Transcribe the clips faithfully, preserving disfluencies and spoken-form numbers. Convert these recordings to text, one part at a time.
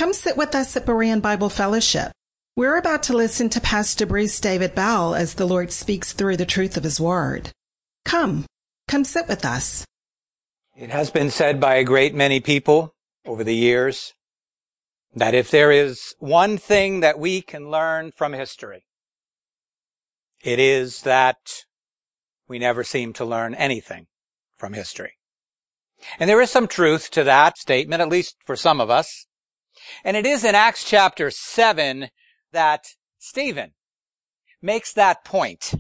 Come sit with us at Berean Bible Fellowship. We're about to listen to Pastor Bruce David Bell as the Lord speaks through the truth of His Word. Come, come sit with us. It has been said by a great many people over the years that if there is one thing that we can learn from history, it is that we never seem to learn anything from history. And there is some truth to that statement, at least for some of us. And it is in Acts chapter seven that Stephen makes that point.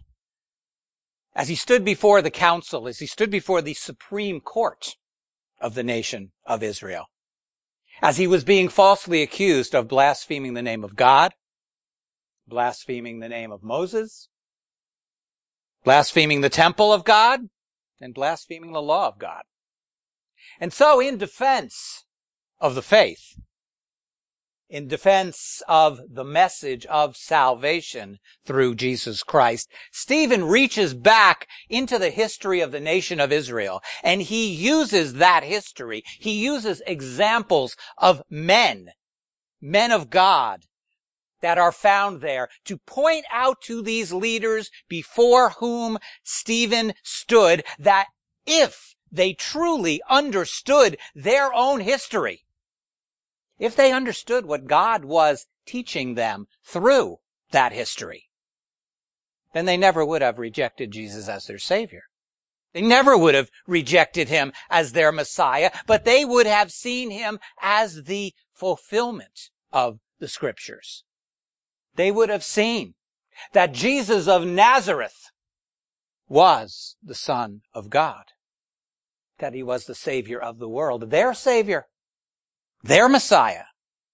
As he stood before the council, as he stood before the Supreme Court of the nation of Israel, as he was being falsely accused of blaspheming the name of God, blaspheming the name of Moses, blaspheming the temple of God, and blaspheming the law of God. And so in defense of the faith, in defense of the message of salvation through Jesus Christ, Stephen reaches back into the history of the nation of Israel, and he uses that history. He uses examples of men, men of God, that are found there to point out to these leaders before whom Stephen stood that if they truly understood their own history, if they understood what God was teaching them through that history, then they never would have rejected Jesus as their Savior. They never would have rejected Him as their Messiah, but they would have seen Him as the fulfillment of the Scriptures. They would have seen that Jesus of Nazareth was the Son of God, that He was the Savior of the world, their Savior, their Messiah.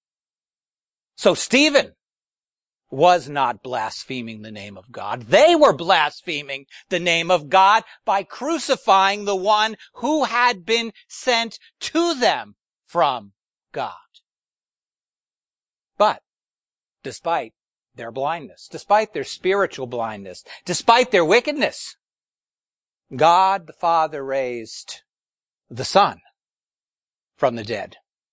So Stephen was not blaspheming the name of God. They were blaspheming the name of God by crucifying the one who had been sent to them from God. But despite their blindness, despite their spiritual blindness, despite their wickedness, God the Father raised the Son from the dead.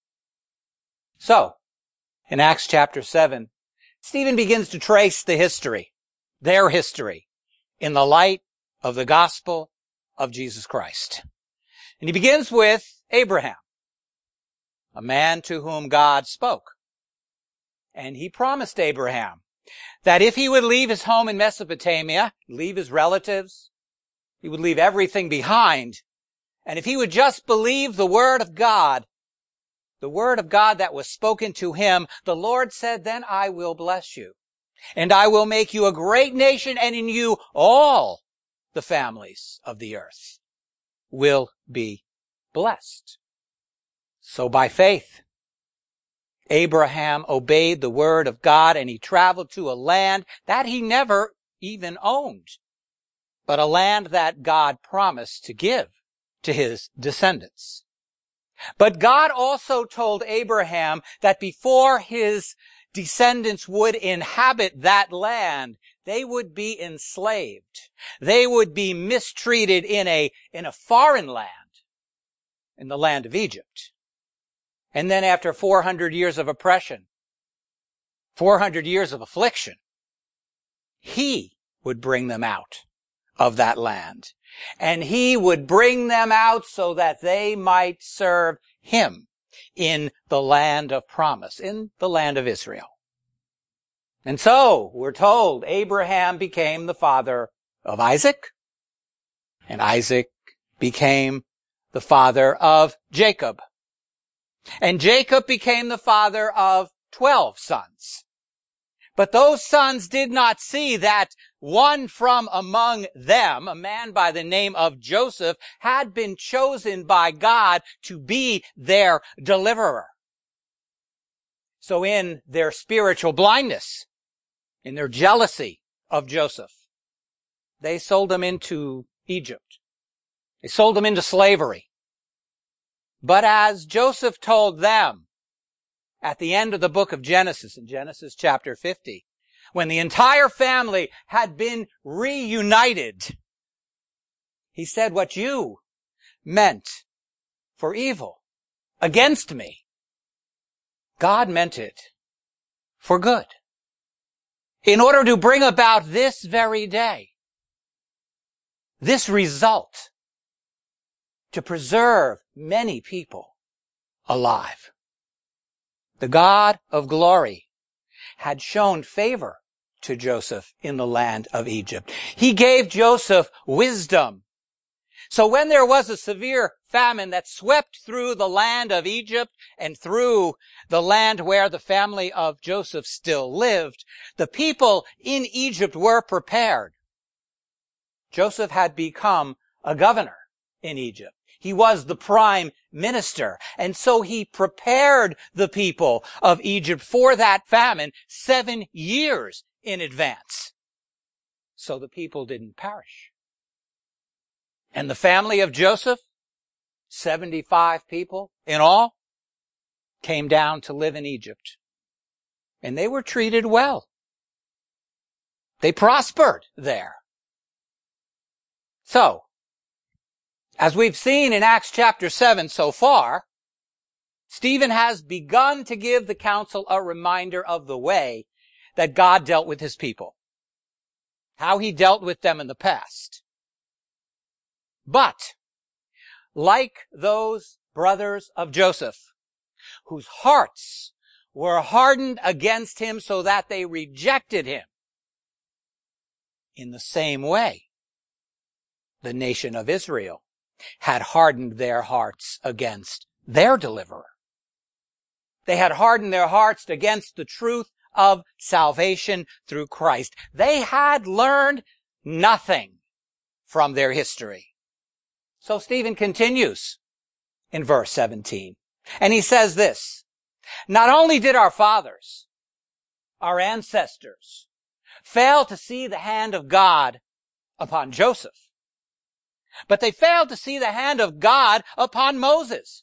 So, in Acts chapter seven, Stephen begins to trace the history, their history, in the light of the gospel of Jesus Christ. And he begins with Abraham, a man to whom God spoke. And he promised Abraham that if he would leave his home in Mesopotamia, leave his relatives, he would leave everything behind, and if he would just believe the word of God, the word of God that was spoken to him, the Lord said, then I will bless you, and I will make you a great nation, and in you all the families of the earth will be blessed. So by faith, Abraham obeyed the word of God, and he traveled to a land that he never even owned, but a land that God promised to give to his descendants. But God also told Abraham that before his descendants would inhabit that land, they would be enslaved. They would be mistreated in a, in a foreign land, in the land of Egypt. And then after four hundred years of oppression, four hundred years of affliction, He would bring them out of that land. And He would bring them out so that they might serve Him in the land of promise, in the land of Israel. And so, we're told, Abraham became the father of Isaac, and Isaac became the father of Jacob. And Jacob became the father of twelve sons. But those sons did not see that one from among them, a man by the name of Joseph, had been chosen by God to be their deliverer. So in their spiritual blindness, in their jealousy of Joseph, they sold him into Egypt. They sold him into slavery. But as Joseph told them at the end of the book of Genesis, in Genesis chapter fifty, when the entire family had been reunited, he said, what you meant for evil against me, God meant it for good, in order to bring about this very day, this result, to preserve many people alive. The God of glory had shown favor to Joseph in the land of Egypt. He gave Joseph wisdom. So when there was a severe famine that swept through the land of Egypt and through the land where the family of Joseph still lived, the people in Egypt were prepared. Joseph had become a governor in Egypt. He was the prime minister. And so he prepared the people of Egypt for that famine seven years in advance. So the people didn't perish. And the family of Joseph, seventy-five people in all, came down to live in Egypt. And they were treated well. They prospered there. So, as we've seen in Acts chapter seven so far, Stephen has begun to give the council a reminder of the way that God dealt with his people, how he dealt with them in the past. But, like those brothers of Joseph, whose hearts were hardened against him so that they rejected him, in the same way, the nation of Israel had hardened their hearts against their deliverer. They had hardened their hearts against the truth of salvation through Christ. They had learned nothing from their history. So Stephen continues in verse seventeen. And he says this, not only did our fathers, our ancestors, fail to see the hand of God upon Joseph, but they failed to see the hand of God upon Moses.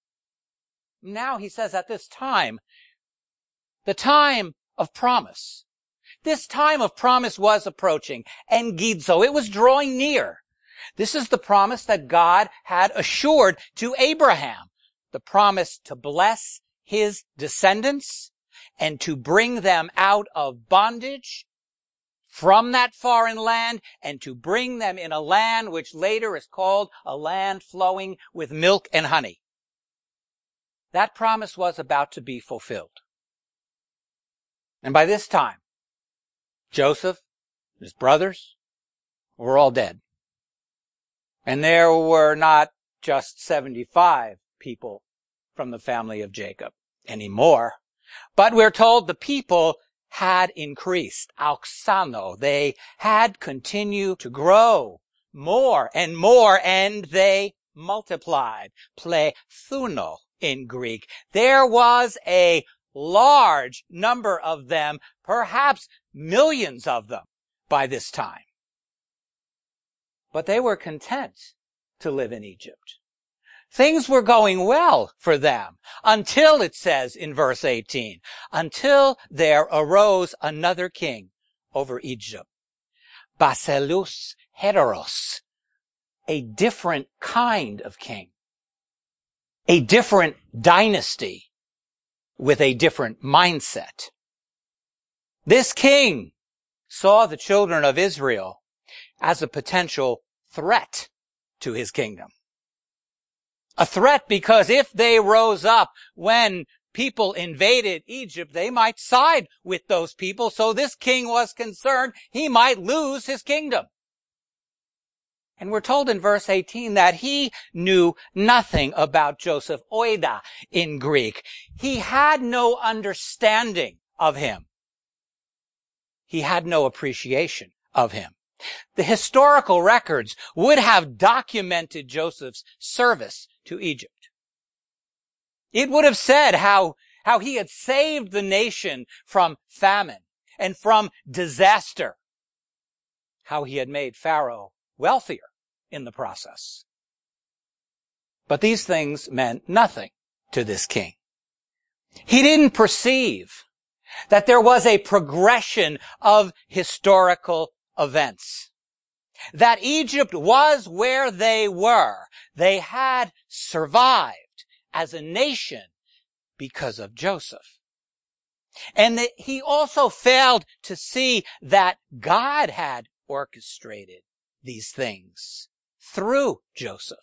Now he says at this time, the time of promise. This time of promise was approaching, engidzo. It was drawing near. This is the promise that God had assured to Abraham, the promise to bless his descendants and to bring them out of bondage from that foreign land and to bring them in a land which later is called a land flowing with milk and honey. That promise was about to be fulfilled. And by this time, Joseph, his brothers, were all dead. And there were not just seventy-five people from the family of Jacob anymore, but we're told the people had increased, auxano. They had continued to grow more and more, and they multiplied, plethuno in Greek. There was a large number of them, perhaps millions of them by this time. But they were content to live in Egypt. Things were going well for them until, it says in verse eighteen, until there arose another king over Egypt, Basileus Heteros, a different kind of king, a different dynasty with a different mindset. This king saw the children of Israel as a potential threat to his kingdom. A threat because if they rose up when people invaded Egypt, they might side with those people. So this king was concerned he might lose his kingdom. And we're told in verse eighteen that he knew nothing about Joseph, oida in Greek. He had no understanding of him. He had no appreciation of him. The historical records would have documented Joseph's service to Egypt. It would have said how, how he had saved the nation from famine and from disaster, how he had made Pharaoh wealthier in the process. But these things meant nothing to this king. He didn't perceive that there was a progression of historical events. That Egypt was where they were. They had survived as a nation because of Joseph. And that he also failed to see that God had orchestrated these things through Joseph.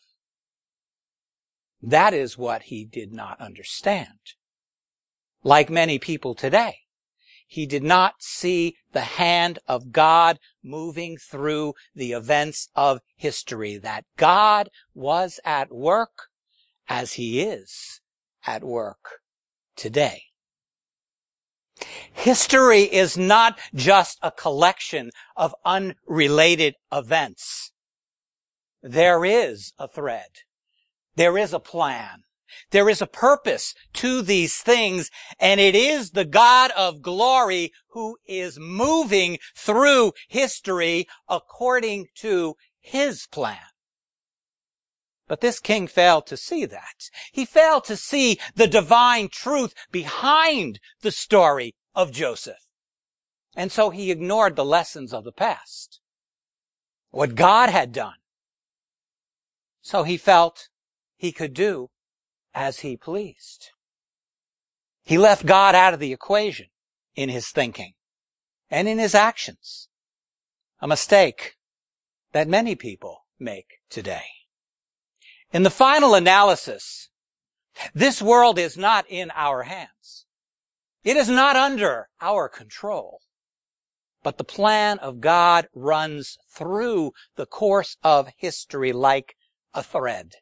That is what he did not understand. Like many people today, he did not see the hand of God moving through the events of history, that God was at work as he is at work today. History is not just a collection of unrelated events. There is a thread. There is a plan. There is a purpose to these things, and it is the God of glory who is moving through history according to his plan. But this king failed to see that. He failed to see the divine truth behind the story of Joseph. And so he ignored the lessons of the past, what God had done. So he felt he could do as he pleased. He left God out of the equation in his thinking and in his actions. A mistake that many people make today. In the final analysis, this world is not in our hands. It is not under our control. But the plan of God runs through the course of history like a thread.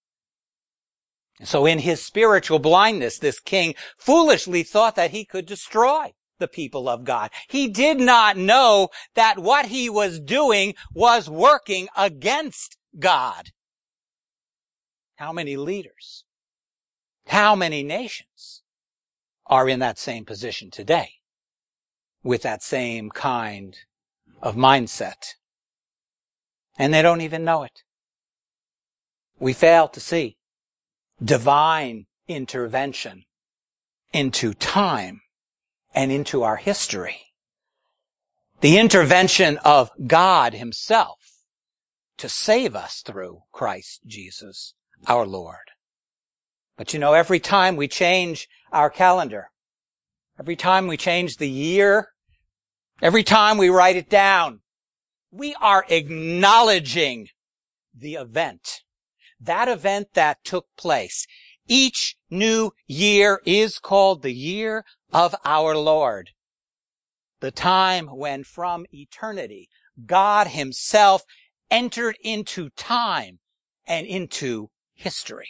So in his spiritual blindness, this king foolishly thought that he could destroy the people of God. He did not know that what he was doing was working against God. How many leaders, how many nations are in that same position today with that same kind of mindset? And they don't even know it. We fail to see divine intervention into time and into our history. The intervention of God himself to save us through Christ Jesus, our Lord. But you know, every time we change our calendar, every time we change the year, every time we write it down, we are acknowledging the event. That event that took place. Each new year is called the year of our Lord. The time when from eternity, God himself entered into time and into history.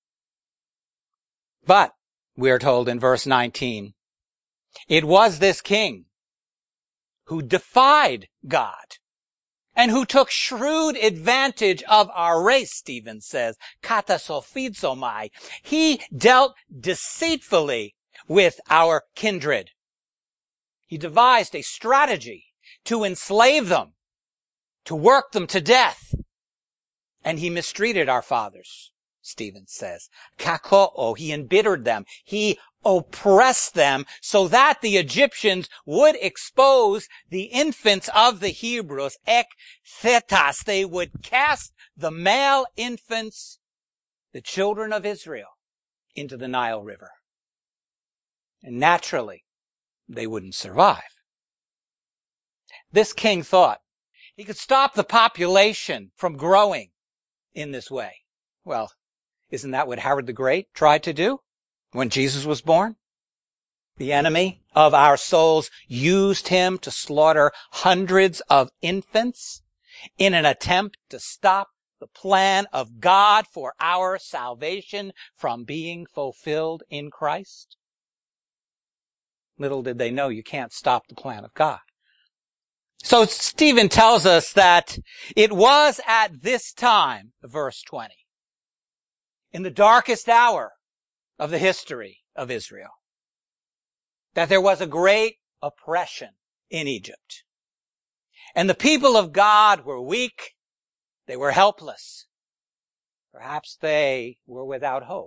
But, we are told in verse nineteen, it was this king who defied God and who took shrewd advantage of our race, Stephen says, katasophizomai. He dealt deceitfully with our kindred. He devised a strategy to enslave them, to work them to death. And he mistreated our fathers, Stephen says. Kakoo, he embittered them. He oppressed them so that the Egyptians would expose the infants of the Hebrews, ek thetas. They would cast the male infants, the children of Israel, into the Nile River. And naturally, they wouldn't survive. This king thought he could stop the population from growing in this way. Well, isn't that what Herod the Great tried to do when Jesus was born? The enemy of our souls used him to slaughter hundreds of infants in an attempt to stop the plan of God for our salvation from being fulfilled in Christ. Little did they know you can't stop the plan of God. So Stephen tells us that it was at this time, verse twenty, in the darkest hour of the history of Israel, that there was a great oppression in Egypt. And the people of God were weak. They were helpless. Perhaps they were without hope.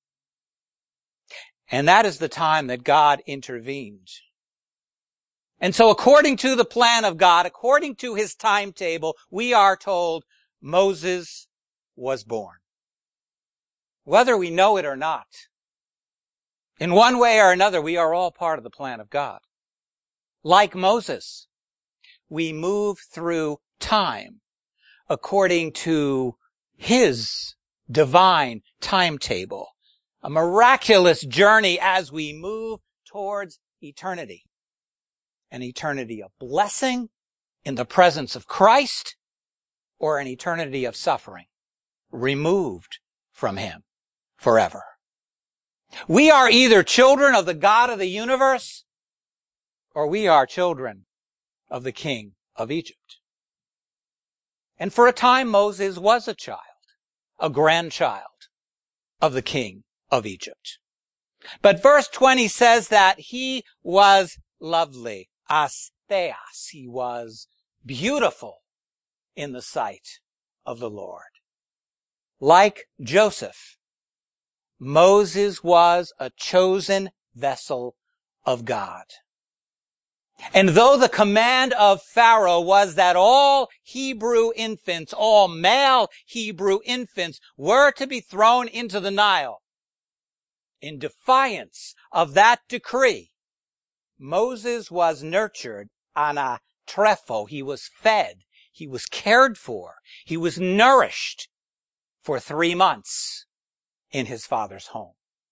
And that is the time that God intervened. And so according to the plan of God, according to his timetable, we are told Moses was born. Whether we know it or not, In one way or another, we are all part of the plan of God. Like Moses, we move through time according to his divine timetable, a miraculous journey as we move towards eternity, an eternity of blessing in the presence of Christ, or an eternity of suffering, removed from him forever. We are either children of the God of the universe, or we are children of the king of Egypt. And for a time, Moses was a child, a grandchild of the king of Egypt. But verse twenty says that he was lovely, astheas. He was beautiful in the sight of the Lord. Like Joseph, Moses was a chosen vessel of God. And though the command of Pharaoh was that all Hebrew infants, all male Hebrew infants, were to be thrown into the Nile, in defiance of that decree, Moses was nurtured anatrepho. He was fed. He was cared for. He was nourished for three months in his father's home.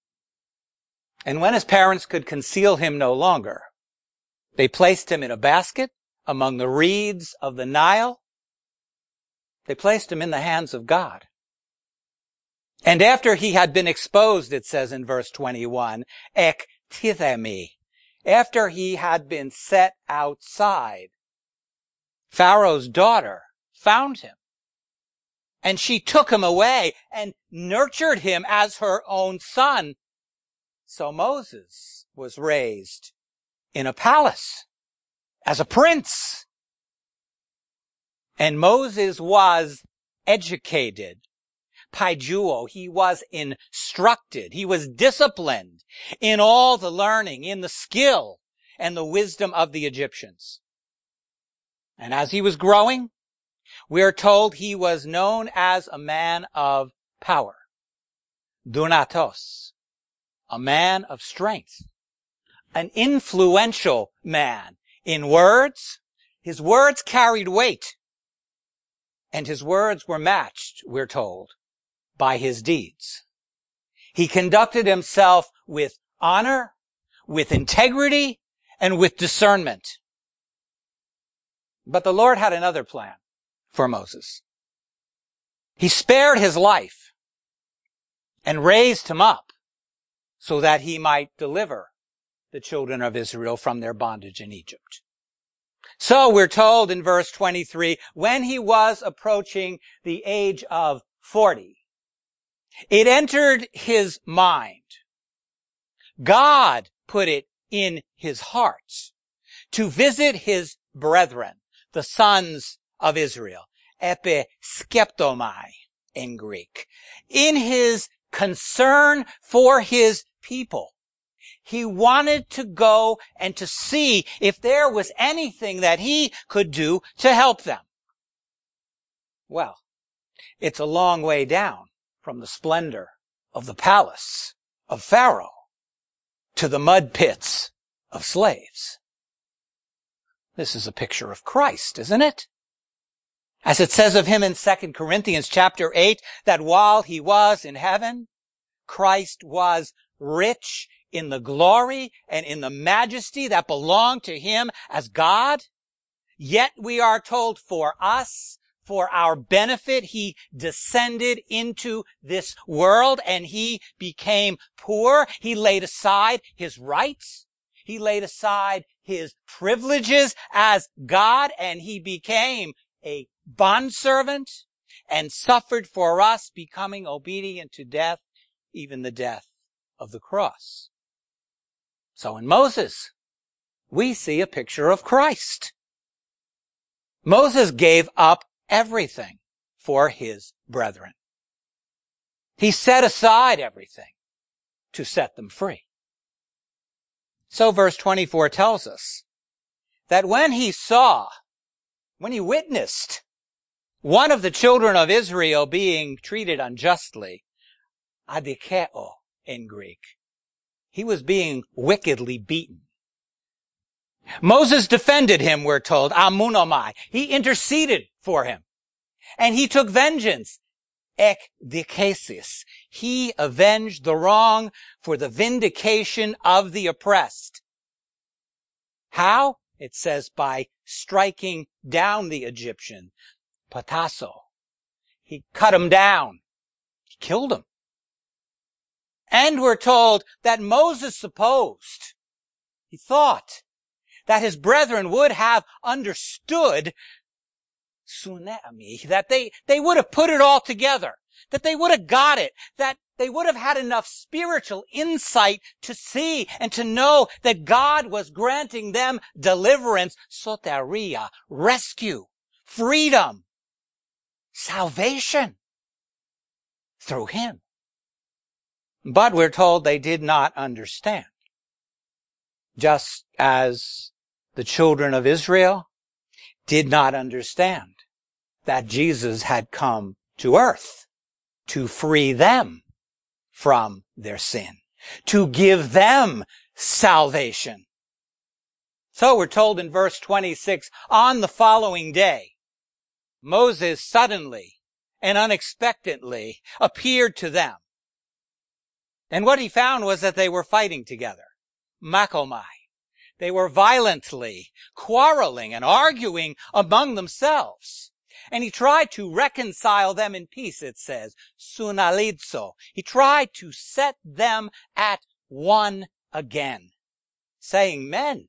And when his parents could conceal him no longer, they placed him in a basket among the reeds of the Nile. They placed him in the hands of God. And after he had been exposed, it says in verse twenty-one, ek tithemi, after he had been set outside, Pharaoh's daughter found him. And she took him away and nurtured him as her own son. So Moses was raised in a palace as a prince. And Moses was educated. Paijuo, he was instructed. He was disciplined in all the learning, in the skill and the wisdom of the Egyptians. And as he was growing, we are told he was known as a man of power. Dunatos, a man of strength, an influential man in words. His words carried weight, and his words were matched, we're told, by his deeds. He conducted himself with honor, with integrity, and with discernment. But the Lord had another plan for Moses. He spared his life and raised him up so that he might deliver the children of Israel from their bondage in Egypt. So we're told in verse twenty-three, when he was approaching the age of forty, it entered his mind. God put it in his heart to visit his brethren, the sons of Israel, episkeptomai in Greek. In his concern for his people, he wanted to go and to see if there was anything that he could do to help them. Well, it's a long way down from the splendor of the palace of Pharaoh to the mud pits of slaves. This is a picture of Christ, isn't it? As it says of him in Second Corinthians chapter eight, that while he was in heaven, Christ was rich in the glory and in the majesty that belonged to him as God. Yet we are told for us, for our benefit, he descended into this world and he became poor. He laid aside his rights. He laid aside his privileges as God, and he became a bondservant and suffered for us, becoming obedient to death, even the death of the cross. So in Moses, we see a picture of Christ. Moses gave up everything for his brethren. He set aside everything to set them free. So verse twenty-four tells us that when he saw, when he witnessed one of the children of Israel being treated unjustly, adikeo in Greek, He was being wickedly beaten. Moses defended him, we're told, amunomai. He interceded for him. And he took vengeance, ek dikesis. He avenged the wrong for the vindication of the oppressed. How? It says by striking down the Egyptian, patasso. He cut him down. He killed him. And we're told that Moses supposed, he thought, that his brethren would have understood tsunami, that they, they would have put it all together, that they would have got it, that they would have had enough spiritual insight to see and to know that God was granting them deliverance, soteria, rescue, freedom, salvation through him. But we're told they did not understand. Just as the children of Israel did not understand that Jesus had come to earth to free them from their sin, to give them salvation. So we're told in verse twenty-six, on the following day, Moses suddenly and unexpectedly appeared to them. And what he found was that they were fighting together. Makomai. They were violently quarreling and arguing among themselves. And he tried to reconcile them in peace, it says. Sunalizo. He tried to set them at one again, saying, men,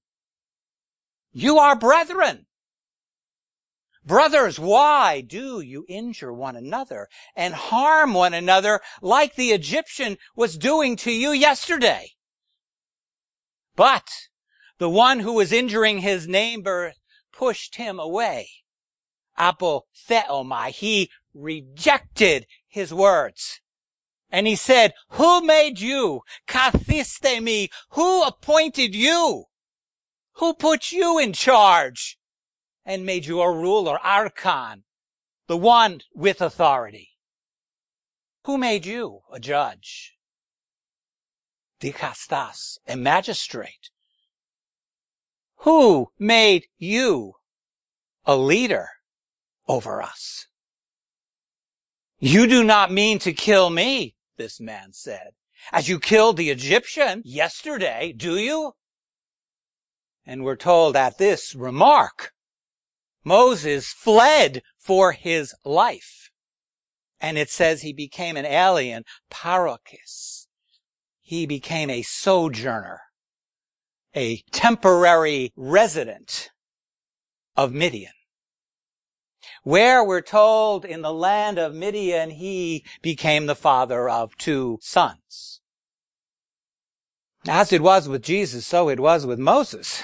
you are brethren. Brothers, why do you injure one another and harm one another like the Egyptian was doing to you yesterday? But the one who was injuring his neighbor pushed him away. Apotheomai. He rejected his words. And he said, who made you? Kathistemi. Who appointed you? Who put you in charge and made you a ruler, archon, the one with authority? Who made you a judge? Dikastas, a magistrate. Who made you a leader over us? You do not mean to kill me, this man said, as you killed the Egyptian yesterday, do you? And we're told at this remark, Moses fled for his life. And it says he became an alien, parokis. He became a sojourner, a temporary resident of Midian. Where we're told in the land of Midian, he became the father of two sons. As it was with Jesus, so it was with Moses.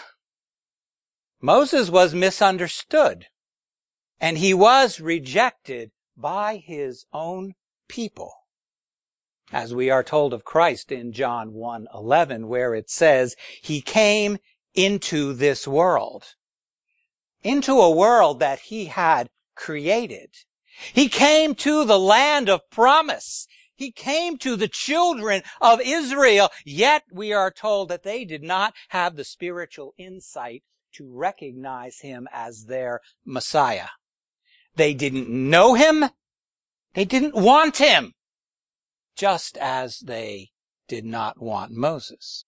Moses was misunderstood, and he was rejected by his own people. As we are told of Christ in John one eleven, where it says, he came into this world, into a world that he had created. He came to the land of promise. He came to the children of Israel, yet we are told that they did not have the spiritual insight to recognize him as their Messiah. They didn't know him. They didn't want him, just as they did not want Moses.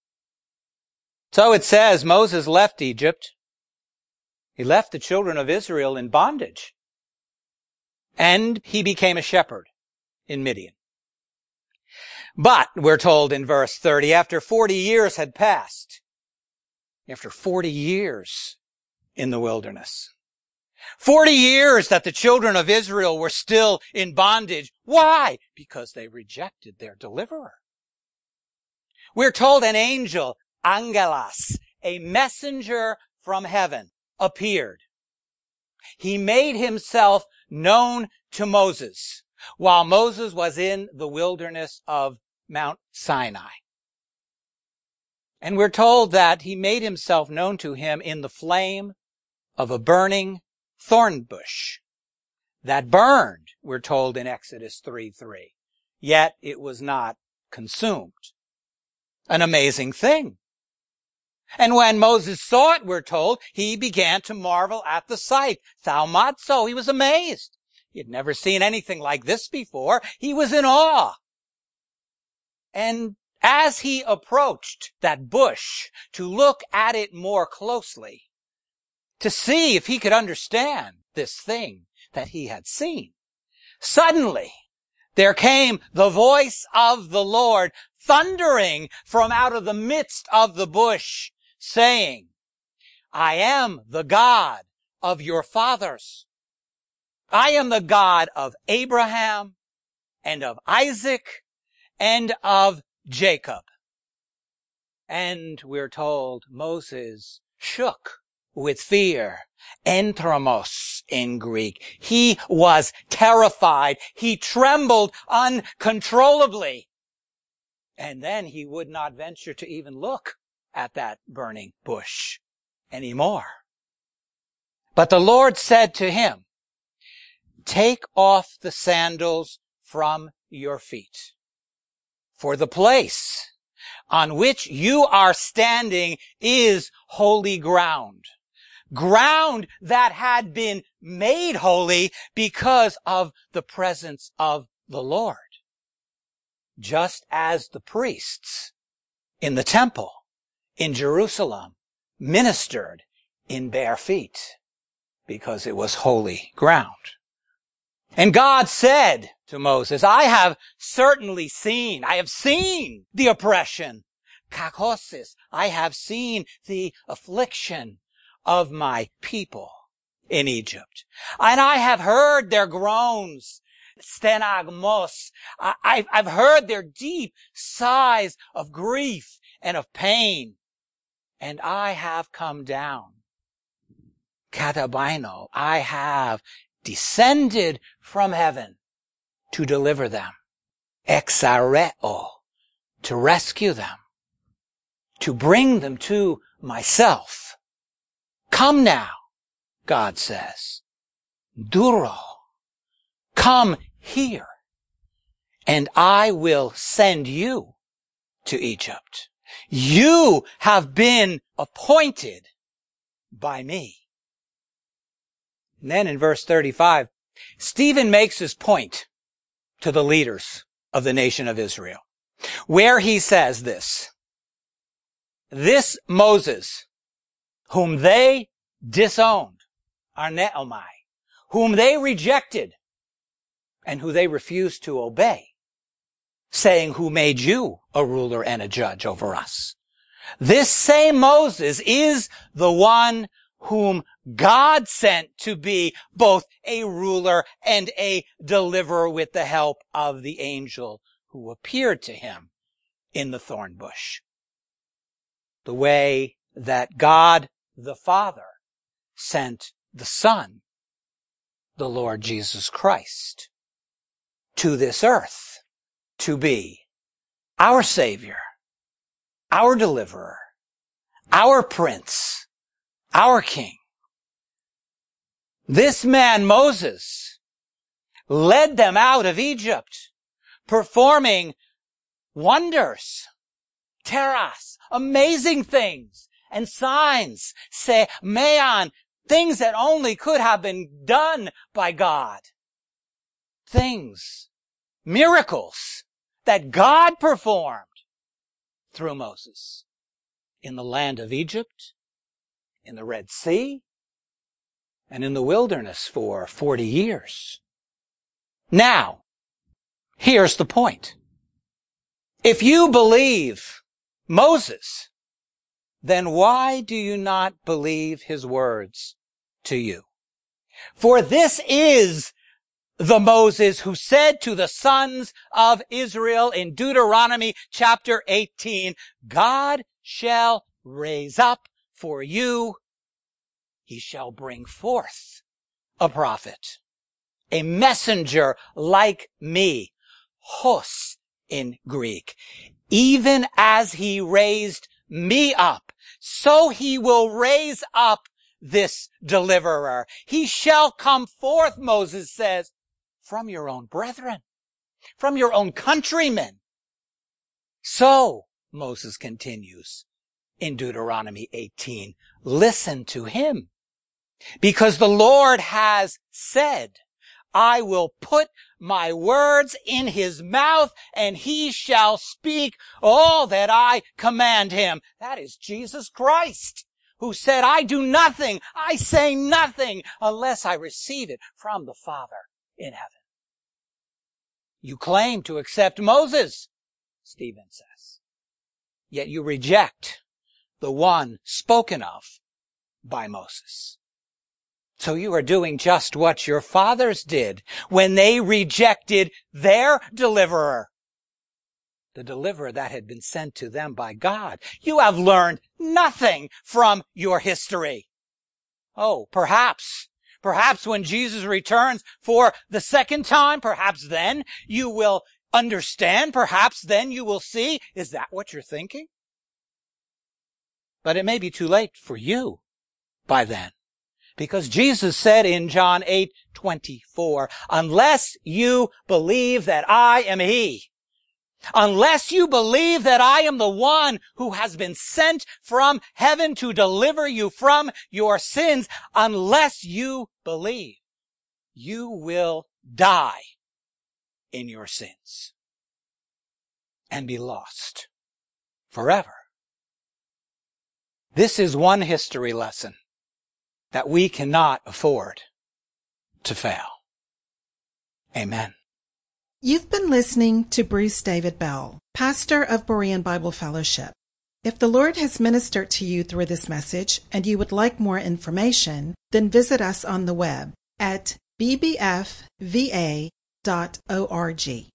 So it says Moses left Egypt. He left the children of Israel in bondage. And he became a shepherd in Midian. But, we're told in verse thirty, after forty years had passed, after forty years in the wilderness, forty years that the children of Israel were still in bondage. Why? Because they rejected their deliverer. We're told an angel, angelos, a messenger from heaven, appeared. He made himself known to Moses while Moses was in the wilderness of Mount Sinai. And we're told that he made himself known to him in the flame of a burning thorn bush that burned, we're told in Exodus three three. Yet it was not consumed. An amazing thing. And when Moses saw it, we're told, he began to marvel at the sight. Thaumazo, he was amazed. He had never seen anything like this before. He was in awe. And as he approached that bush to look at it more closely, to see if he could understand this thing that he had seen, suddenly there came the voice of the Lord thundering from out of the midst of the bush, saying, I am the God of your fathers. I am the God of Abraham and of Isaac and of Jacob. And we're told Moses shook with fear, entramos in Greek. He was terrified. He trembled uncontrollably. And then he would not venture to even look at that burning bush anymore. But the Lord said to him, take off the sandals from your feet, for the place on which you are standing is holy ground. Ground that had been made holy because of the presence of the Lord. Just as the priests in the temple in Jerusalem ministered in bare feet because it was holy ground. And God said to Moses, I have certainly seen, I have seen the oppression, kakosis, I have seen the affliction of my people in Egypt. And I have heard their groans, stenagmos. I, I've heard their deep sighs of grief and of pain. And I have come down. Katabaino, I have descended from heaven to deliver them. Exareo, to rescue them. To bring them to myself. Come now, God says. Duro, come here, and I will send you to Egypt. You have been appointed by me. And then in verse thirty-five, Stephen makes his point to the leaders of the nation of Israel, where he says this, this Moses, whom they disowned, Arneomai, whom they rejected, and who they refused to obey, saying, who made you a ruler and a judge over us? This same Moses is the one whom God sent to be both a ruler and a deliverer with the help of the angel who appeared to him in the thorn bush. The way that God the Father sent the Son, the Lord Jesus Christ, to this earth to be our Savior, our deliverer, our Prince, our King. This man, Moses, led them out of Egypt, performing wonders, teras, amazing things, and signs, semeon, things that only could have been done by God. Things, miracles that God performed through Moses in the land of Egypt, in the Red Sea, and in the wilderness for forty years. Now, here's the point. If you believe Moses, then why do you not believe his words to you? For this is the Moses who said to the sons of Israel in Deuteronomy chapter eighteen, God shall raise up for you, he shall bring forth a prophet, a messenger like me, hos in Greek. Even as he raised me up, so he will raise up this deliverer. He shall come forth, Moses says, from your own brethren, from your own countrymen. So Moses continues in Deuteronomy eighteen. Listen to him, because the Lord has said, I will put my words in his mouth, and he shall speak all that I command him. That is Jesus Christ, who said, I do nothing, I say nothing, unless I receive it from the Father in heaven. You claim to accept Moses, Stephen says, yet you reject the one spoken of by Moses. So you are doing just what your fathers did when they rejected their deliverer, the deliverer that had been sent to them by God. You have learned nothing from your history. Oh, perhaps, perhaps when Jesus returns for the second time, perhaps then you will understand, perhaps then you will see. Is that what you're thinking? But it may be too late for you by then. Because Jesus said in John eight twenty-four, unless you believe that I am he, unless you believe that I am the one who has been sent from heaven to deliver you from your sins, unless you believe, you will die in your sins and be lost forever. This is one history lesson that we cannot afford to fail. Amen. You've been listening to Bruce David Bell, pastor of Berean Bible Fellowship. If the Lord has ministered to you through this message and you would like more information, then visit us on the web at b b f v a dot org.